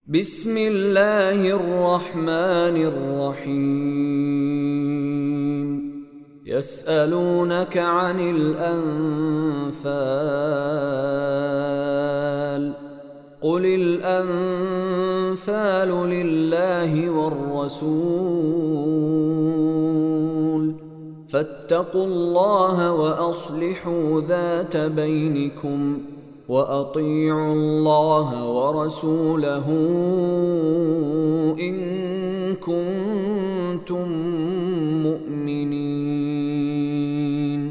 بسم الله الرحمن الرحيم يسألونك عن الأنفال قل الأنفال لله والرسول فاتقوا الله وأصلحوا ذات بينكم وأطيعوا الله ورسوله إن كنتم مؤمنين.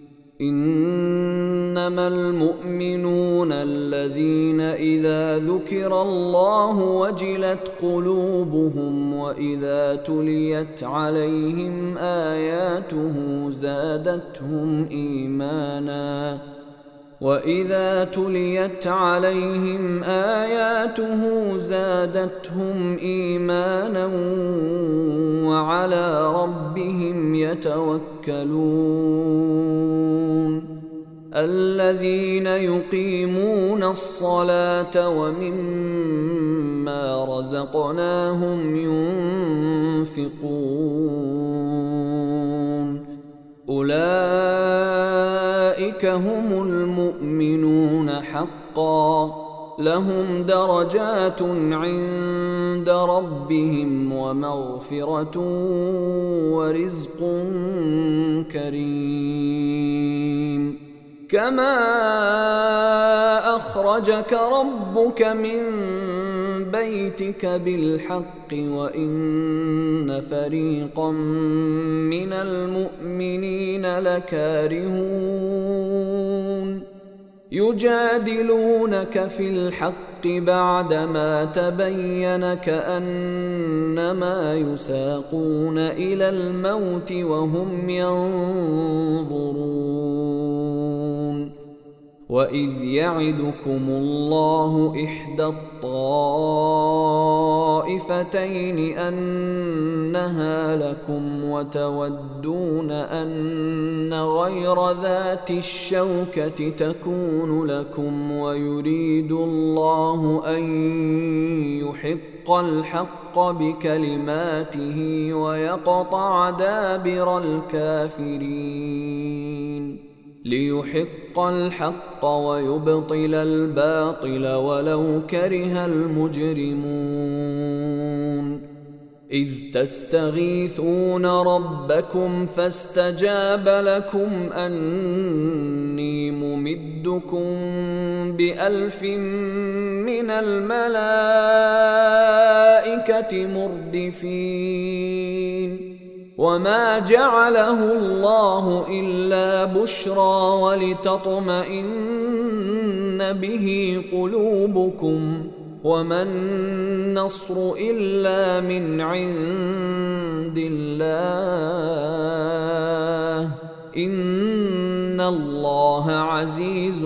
إنما المؤمنون الذين إذا ذكر الله وجلت قلوبهم وإذا تليت عليهم آياته زادتهم إيمانا وعلى ربهم يتوكلون. الذين يقيمون الصلاة ومما رزقناهم ينفقون أولئك هم المؤمنون حقا لهم درجات عند ربهم ومغفرة ورزق كريم. كما أخرجك ربك من بيتك بالحق وإن فريقا من المؤمنين لكارهون يجادلونك في الحق بعدما تبين كأنما يساقون إلى الموت وهم ينظرون. وإذ يعدكم الله إحدى الطائفتين أنها لكم وتودون أن غير ذات الشوكة تكون لكم ويريد الله أن يحق الحق بكلماته ويقطع دابر الكافرين. ليحق الحق ويبطل الباطل ولو كره المجرمون. إذ تستغيثون ربكم فاستجاب لكم أني ممدكم ب1000 من الملائكة مردفين. وما جعله الله إلا بشرى ولتطمئن به قلوبكم وما النصر إلا من عند الله إن الله عزيز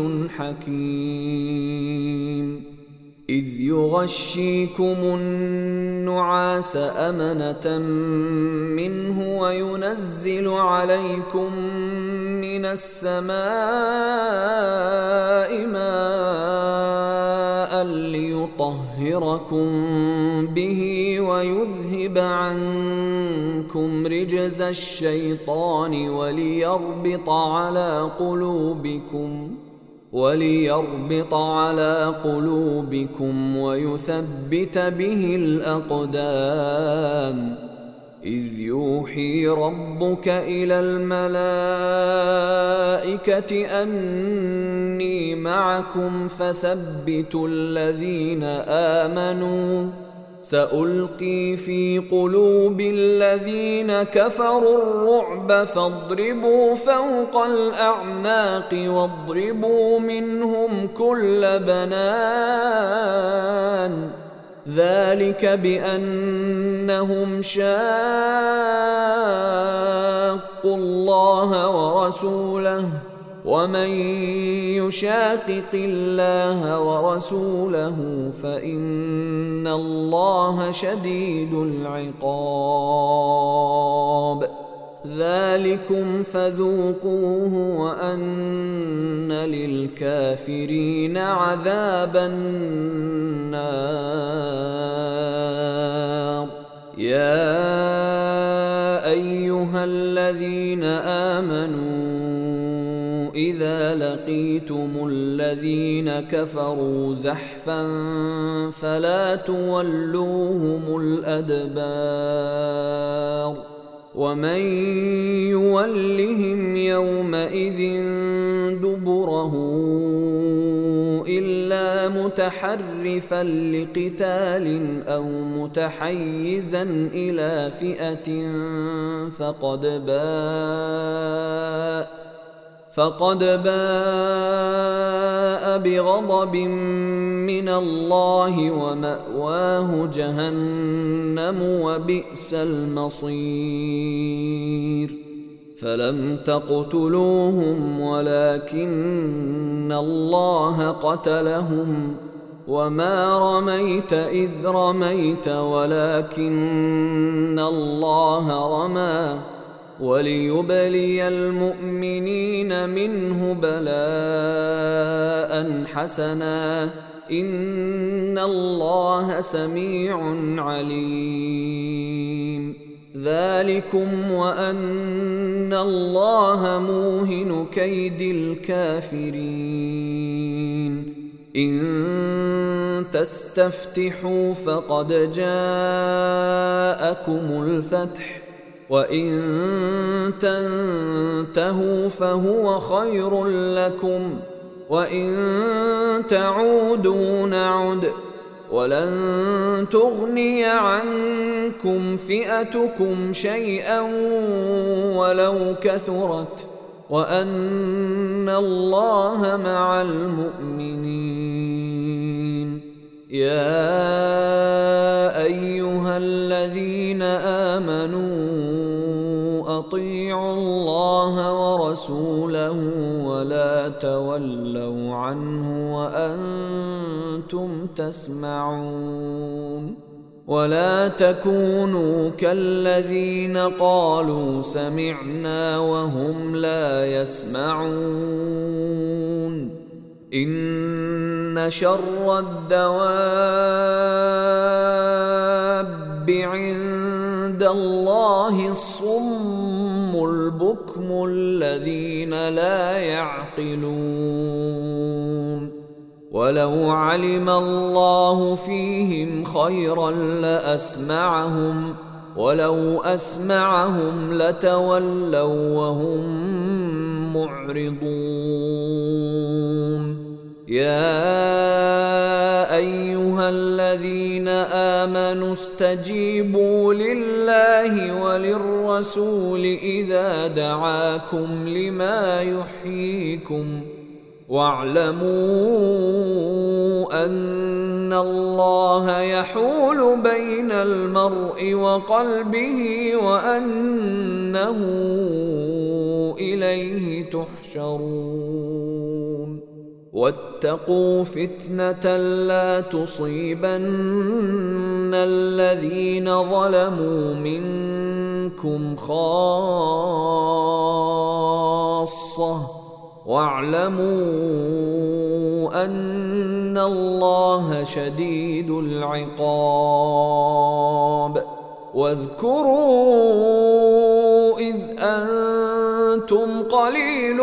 حكيم. إذ يغشيكم النعاس أمنة منه وينزل عليكم من السماء ماء ليطهركم به ويذهب عنكم رجز الشيطان وليربط على قلوبكم ويثبت به الأقدام. إذ يوحي ربك إلى الملائكة أني معكم فثبتوا الذين آمنوا سألقي في قلوب الذين كفروا الرعب فاضربوا فوق الأعناق واضربوا منهم كل بنان. ذلك بأنهم شاقوا الله ورسوله ومن يشاقق الله ورسوله فإن الله شديد العقاب. ذلكم فذوقوه وأن للكافرين عذاب النار. أيها الذين آمنوا إذا لقيتم الذين كفروا زحفا فلا تولوهم الأدبار ومن يولهم يومئذ دبره إلا متحرفا لقتال أو متحيزا إلى فئة فقد باء بغضب من الله ومأواه جهنم وبئس المصير فلم تقتلوهم ولكن الله قتلهم وما رميت إذ رميت ولكن الله رمى وليبلي المؤمنين منه بلاء حسنا إن الله سميع عليم ذلكم وأن الله موهن كيد الكافرين إن تستفتحوا فقد جاءكم الفتح وإن تنتهوا فهو خير لكم وإن تعودوا نعد ولن تغني عنكم فئتكم شيئا ولو كثرت وأن الله مع المؤمنين يا أيها الذين آمنوا أطيعوا الله ورسوله ولا تولوا عنه وأنتم تسمعون ولا تكونوا كالذين قالوا سمعنا وهم لا يسمعون إن شر الدواب عند الله الصم البكم الذين لا يعقلون ولو علم الله فيهم خيرا لأسمعهم ولو أسمعهم لتولوا وهم معرضون يا أيها الذين آمنوا استجيبوا لله وللرسول إذا دعاكم لما يحييكم واعلموا أن الله يحول بين المرء وقلبه وأنه إليه تحشرون واتقوا فتنة لا تصيبن الذين ظلموا منكم خاصة واعلموا أن الله شديد العقاب واذكروا إذ أنتم قليل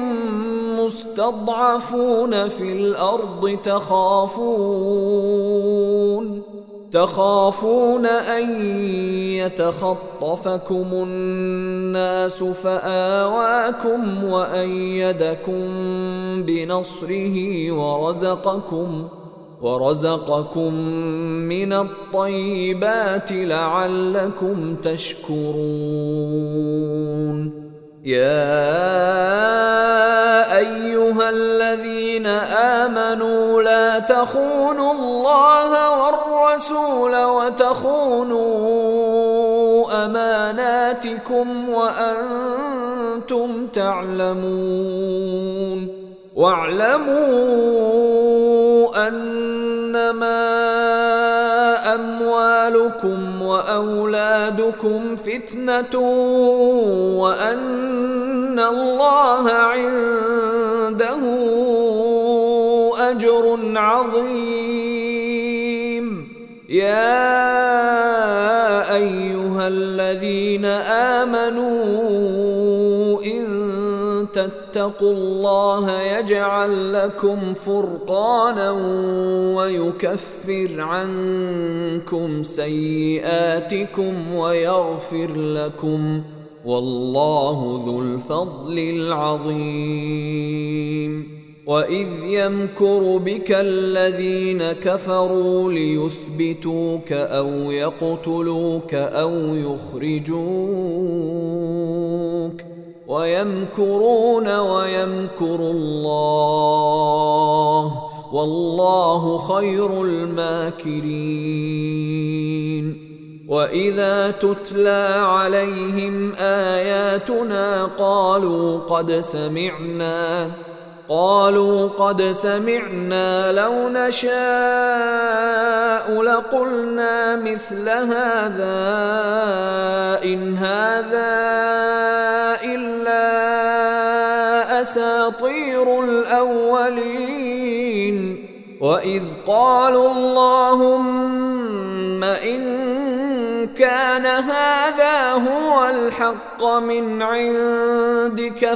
مستضعفون في الأرض تخافون أن يتخطفكم الناس فآواكم وأيدكم بنصره ورزقكم من الطيبات لعلكم تشكرون يا أيها الذين آمنوا لا تخونوا الله والرسول وتخونوا أماناتكم وأنتم تعلمون واعلموا أنما أموالكم وأولادكم فتنة وأن الله عنده أجر عظيم يا أيها الذين آمنوا إن تتقوا الله يجعل لكم فرقانا ويكفر عنكم سيئاتكم ويغفر لكم، والله ذو الفضل العظيم. وإذ يمكر بك الذين كفروا ليثبتوك أو يقتلوك أو يخرجوك ويمكرون ويمكر الله والله خير الماكرين. وإذا تتلى عليهم آياتنا قالوا قد سمعنا لو نشاء لقلنا مثل هذا إن هذا إلا أساطير الأولين. وإذ قالوا اللهم إن كان هذا هو الحق من عندك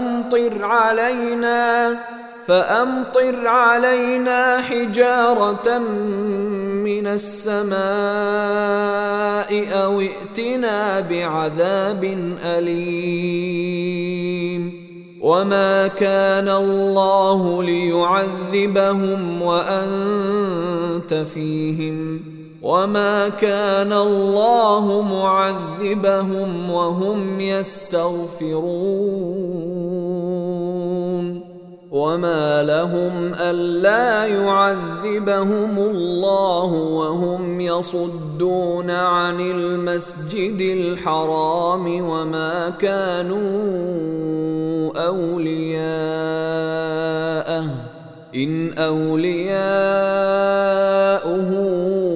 فأمطر علينا حجارة من السماء أو ائتنا بعذاب أليم. وما كان الله ليعذبهم وأنت فيهم وما كان الله معذبهم وهم يستغفرون. وما لهم ألا يعذبهم الله وهم يصدون عن المسجد الحرام وما كانوا أولياءه إن أولياؤه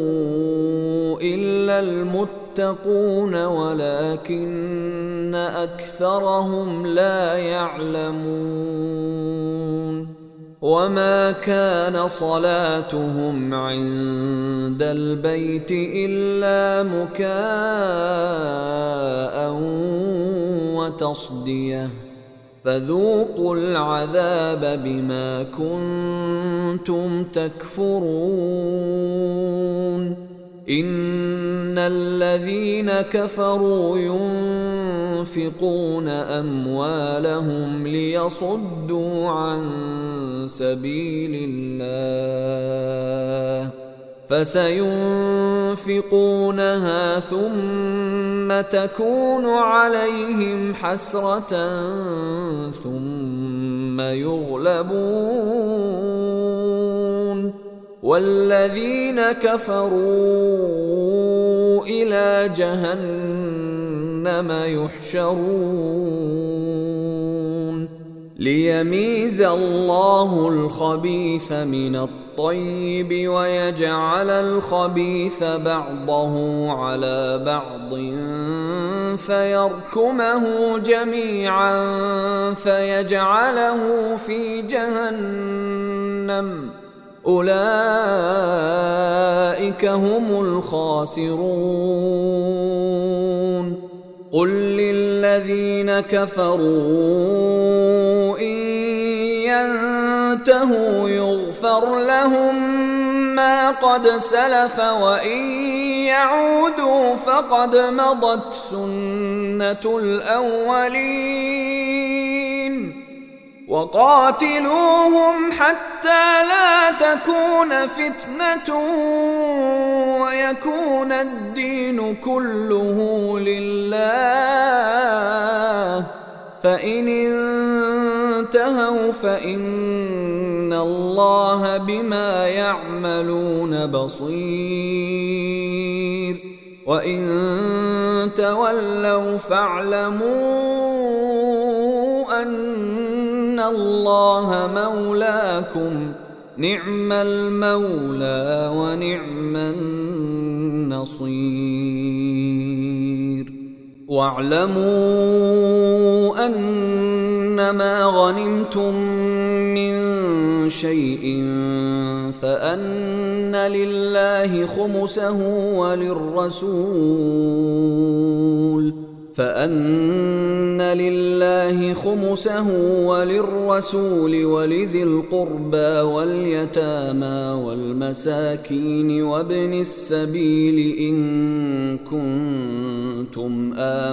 إلا المتقون ولكن أكثرهم لا يعلمون. وما كان صلاتهم عند البيت إلا مكاء وتصدية فذوقوا العذاب بما كنتم تكفرون. إن الذين كفروا ينفقون أموالهم ليصدوا عن سبيل الله فسينفقونها ثم تكون عليهم حسرة ثم يغلبون والذين كفروا إلى جهنم يحشرون ليميز الله الخبيث من الطيب ويجعل الخبيث بعضه على بعض فيركمه جميعا فيجعله في جهنم أولئك هم الخاسرون. قل للذين كفروا إن ينتهوا يغفر لهم ما قد سلف وإن يعودوا فقد مضت سنة الأولين وقاتلوهم حتى لا تكون فتنة ويكون الدين كله لله فإن انتهوا فإن الله بما يعملون بصير وإن تولوا فاعلموا أن الله مولاكم نعم المولى ونعم النصير. واعلموا أنما غنمتم من شيء فأن لله خمسه وللرسول فأن لله خمسه وللرسول ولذي القربى واليتامى والمساكين وابن السبيل إن كنتم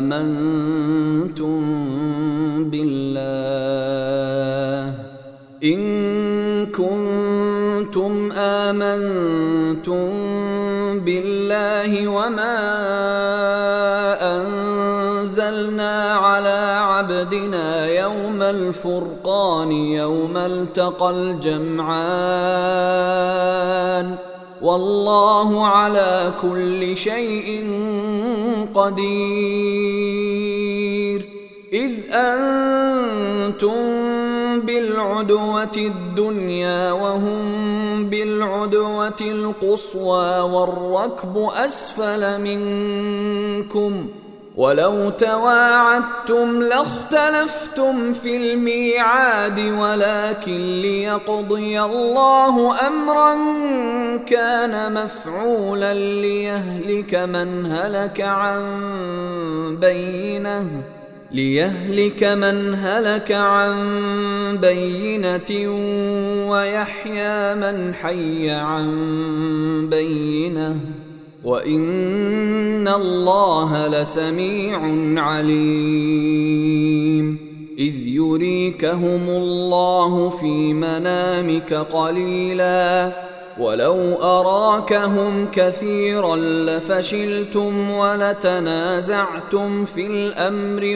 آمنتم بالله وما أنزلنا على عبدنا يوم الفرقان يوم التقى الجمعان والله على كل شيء قدير. إذ أنتم بالعدوة الدنيا وهم بالعدوة القصوى والركب أسفل منكم ولو تواعدتم لاختلفتم في الميعاد ولكن ليقضي الله أمرا كان مفعولا ليهلك من هلك عن بينة ويحيى من حي عن بينة وإن الله لسميع عليم. إذ يريكهم الله في منامك قليلا ولو أراكهم كثيرا لفشلتم ولتنازعتم في الأمر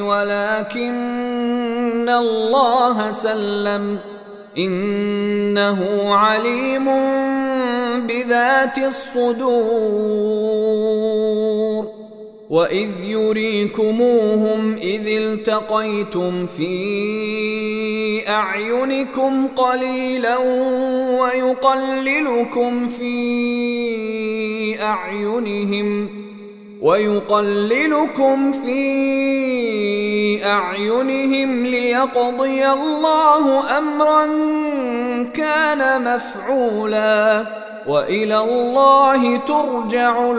ولكن الله سلم إنه عليم بذات الصدور. وإذ يريكموهم إذ التقيتم في أعينكم قليلا ويقللكم في أعينهم ليقضي الله أمرا كان مفعولا وإلى الله ترجع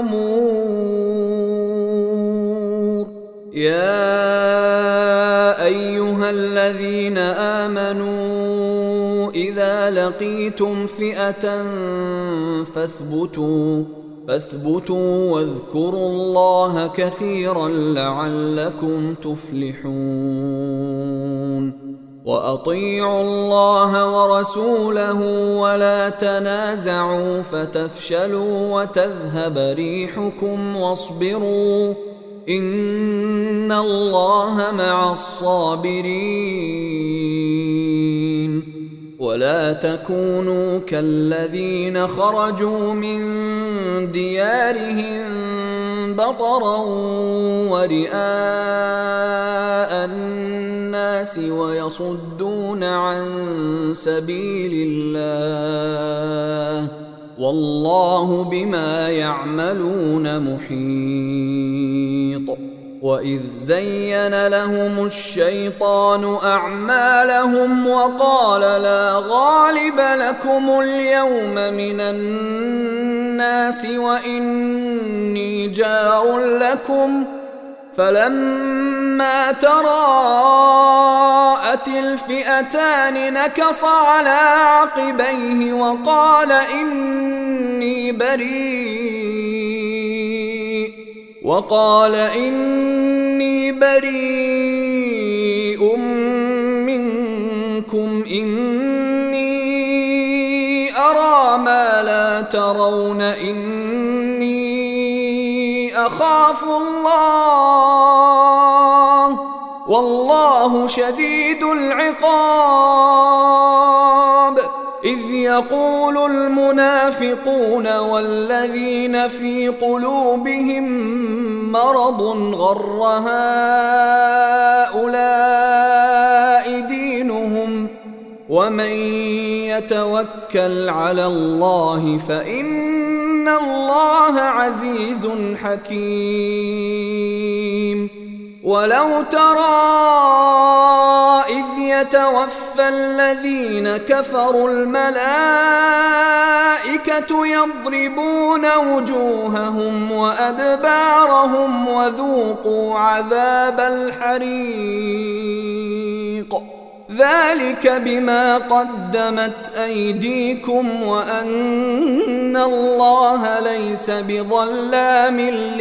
الأمور. يا أيها الذين آمنوا إذا لقيتم فئة فاثبتوا واذكروا الله كثيرا لعلكم تفلحون. وأطيعوا الله ورسوله ولا تنازعوا فتفشلوا وتذهب ريحكم واصبروا إن الله مع الصابرين. ولا تكونوا كالذين خرجوا من ديارهم بطرا ورئاء الناس ويصدون عن سبيل الله والله بما يعملون محيط. وإذ زين لهم الشيطان أعمالهم وقال لا غالب لكم اليوم من الناس وإني جار لكم فلما تراءت الفئتان نكص على عقبيه وقال إني بريء منكم إني أرى ما لا ترون إني أخاف الله والله شديد العقاب. إذ يقول المنافقون والذين في قلوبهم مرض غر هؤلاء دينهم ومن يتوكل على الله فإن الله عزيز حكيم. ولو ترى إذ يتوفى يتوفى الذين كفروا الملائكة يضربون وجوههم وأدبارهم وذوقوا عذاب الحريق ذلك بما قدمت أيديكم وأن الله ليس بظلام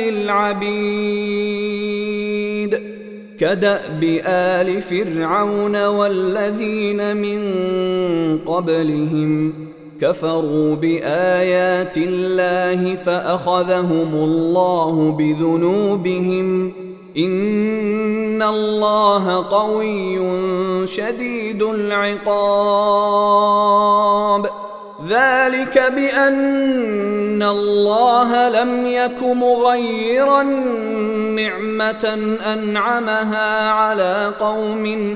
للعبيد كدأب آل فرعون والذين من قبلهم كفروا بآيات الله فأخذهم الله بذنوبهم إن الله قوي شديد العقاب ذلك بأن الله لم يك مغيرا نعمة أنعمها على قوم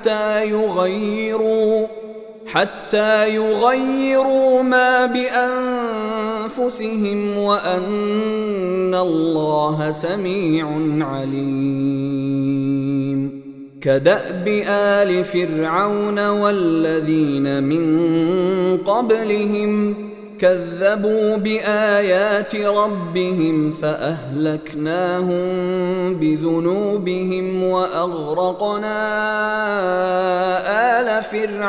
حتى يغيروا ما بأنفسهم وأن الله سميع عليم كدأب آل فرعون والذين من قبلهم كذبوا بآيات ربهم فأهلكناهم بذنوبهم وأغرقنا آل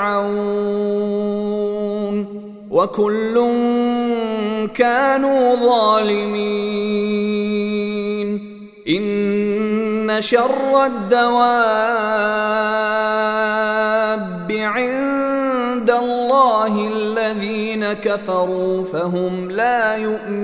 فرعون وكل كانوا ظالمين إن شر الدواب عند الله الذين كفروا فهم لا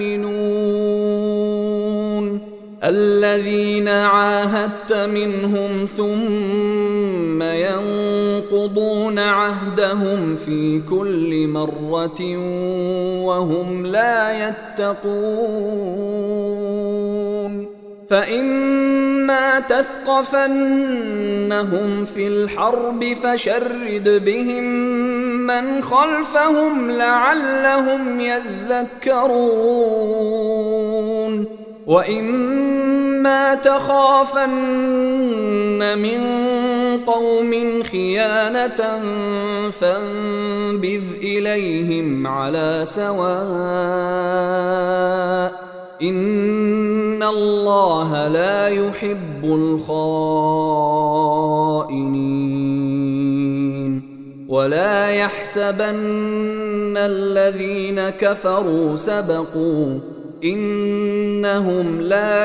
يؤمنون الذين عاهدت منهم ثم ينقضون عهدهم في كل مرة وهم لا يتقون فإما تثقفنهم في الحرب فشرد بهم من خلفهم لعلهم يذكرون وإما تخافن من قوم خيانة فانبذ إليهم على سواء إن الله لا يحب الخائنين ولا يحسبن الذين كفروا سبقوا إنهم لا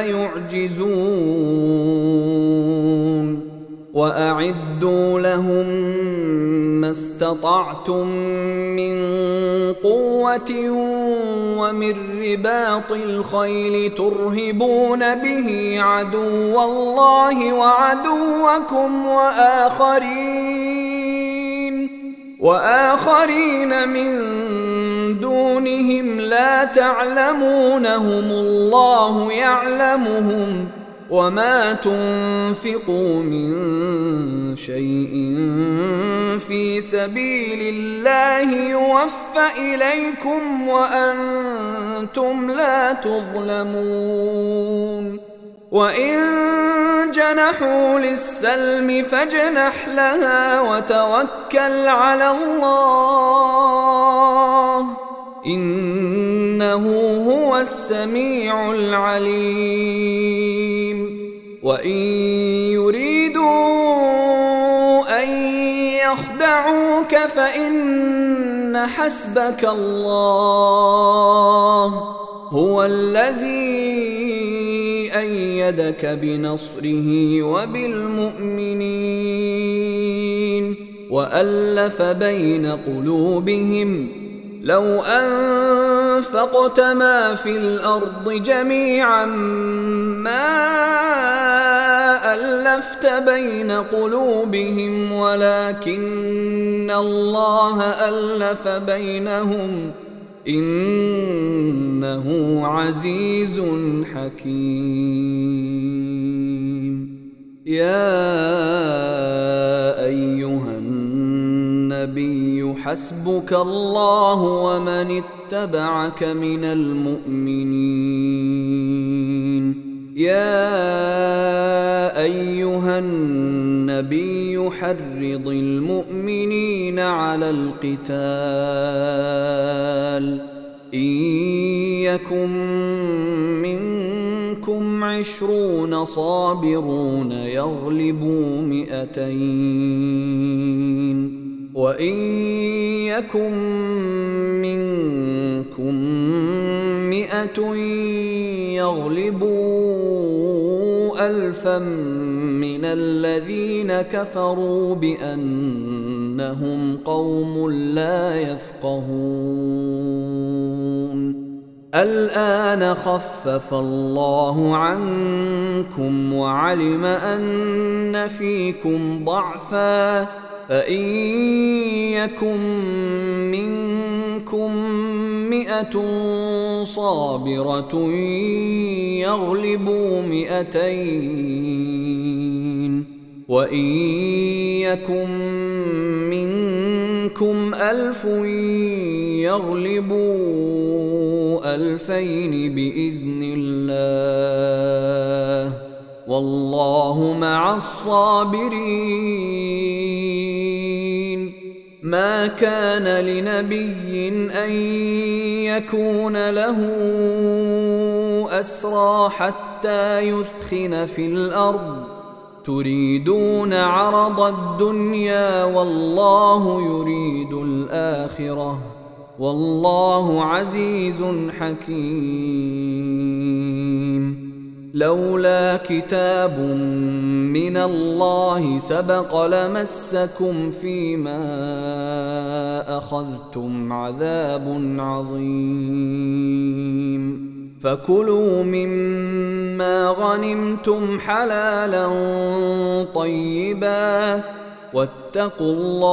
يعجزون وأعدوا لهم ما استطعتم من قوة ومن رباط الخيل ترهبون به عدو الله وعدوكم وآخرين من دونهم لا تعلمونهم الله يعلمهم وما تنفقوا من شيء في سبيل الله يوفى إليكم وأنتم لا تظلمون وإن جنحوا للسلم فاجنح لها وتوكل على الله إنه هو السميع العليم وإن يريدوا أن يخدعوك فإن حسبك الله هو الذي أيدك بنصره وبالمؤمنين وألف بين قلوبهم لو أنفقت ما في الأرض جميعا ما ألفت بين قلوبهم ولكن الله ألف بينهم إنه عزيز حكيم يا أيها النبي حسبك الله ومن اتبعك من المؤمنين يا أيها النبي يحرض المؤمنين على القتال إن يكن منكم 20 صابرون يغلبوا 200 وإن يكن منكم 100 يغلبوا 1000 من الذين كفروا بأنهم قوم لا يفقهون الآن خفف الله عنكم وعلم أن فيكم ضعفا فإن يكن منكم 100 صابرة يغلبوا 200 وإن يكن منكم 1000 يغلبوا 2000 بإذن الله والله مع الصابرين ما كان لنبي أن يكون له أسرى حتى يثخن في الأرض تريدون عرض الدنيا والله يريد الآخرة والله عزيز حكيم لولا كتاب من الله سبق لمسكم فيما أخذتم عذاب عظيم فكلوا مما غنمتم حلالا طيبا واتقوا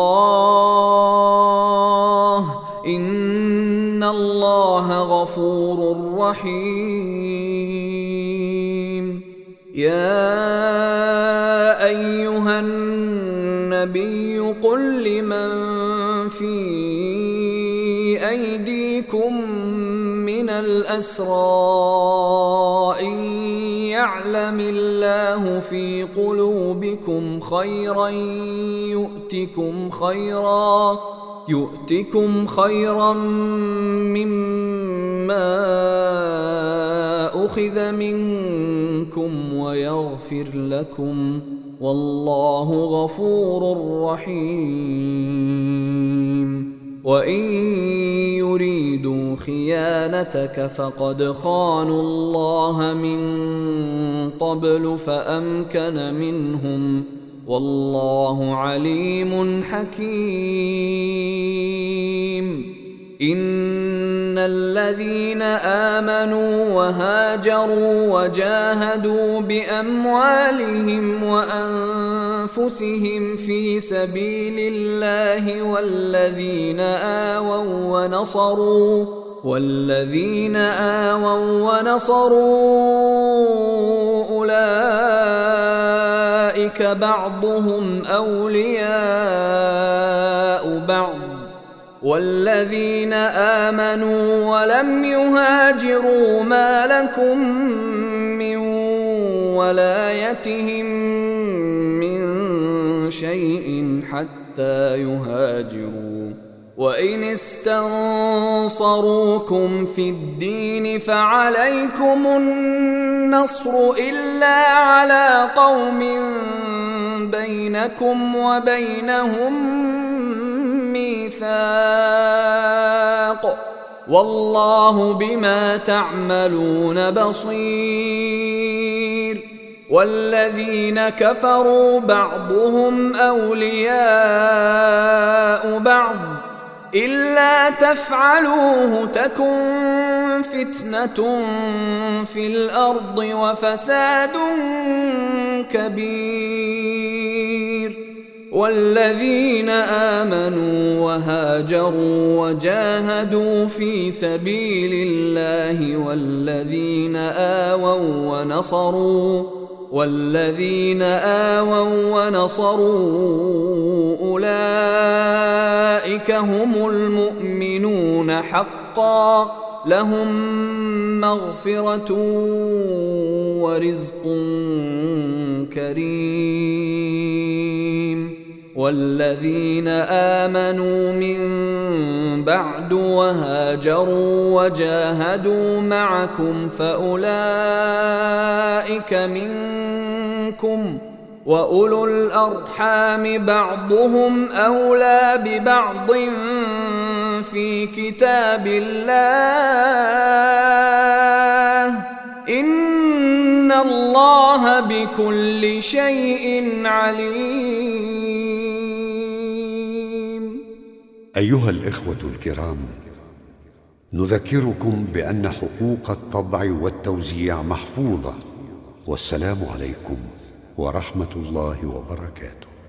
الله إن الله غفور رحيم يا أيها النبي قل لمن في أيديكم من الأسرى إن يعلم الله في قلوبكم خيرا يؤتكم خيرا مما أخذ منكم ويغفر لكم والله غفور رحيم وإن يريدوا خيانتك فقد خانوا الله من قبل فأمكن منهم والله عليم حكيم إن الذين آمنوا وهاجروا وجاهدوا بأموالهم وأنفسهم في سبيل الله والذين آووا ونصروا أولئك بعضهم أولياء بعض والذين آمنوا ولم يهاجروا ما لكم من ولايتهم من شيء حتى يهاجروا وإن استنصروكم في الدين فعليكم النصر إلا على قوم بينكم وبينهم ميثاق والله بما تعملون بصير والذين كفروا بعضهم أولياء بعض إلا تفعلوه تكن فتنة في الأرض وفساد كبير والذين آمنوا وهاجروا وجاهدوا في سبيل الله والذين آووا ونصروا أولئك هم المؤمنون حقا لهم مغفرة ورزق كريم والذين آمنوا من بعد وهاجروا وجاهدوا معكم فأولئك منكم، وأولو الأرحام بعضهم أولى ببعض في كتاب الله، إن الله بكل شيء عليم. أيها الإخوة الكرام، نذكركم بأن حقوق الطبع والتوزيع محفوظة، والسلام عليكم ورحمة الله وبركاته.